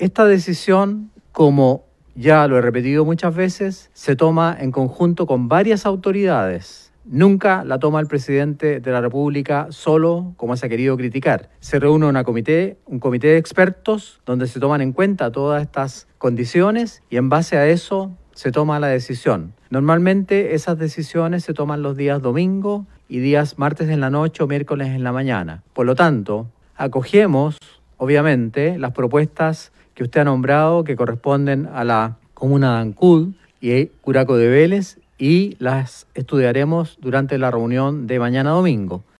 Esta decisión, como ya lo he repetido muchas veces, se toma en conjunto con varias autoridades. Nunca la toma el presidente de la República solo, como se ha querido criticar. Se reúne un comité de expertos donde se toman en cuenta todas estas condiciones y en base a eso se toma la decisión. Normalmente esas decisiones se toman los días domingo y días martes en la noche o miércoles en la mañana. Por lo tanto, acogemos, obviamente, las propuestas que usted ha nombrado que corresponden a la comuna de Ancud y Curaco de Vélez y las estudiaremos durante la reunión de mañana domingo.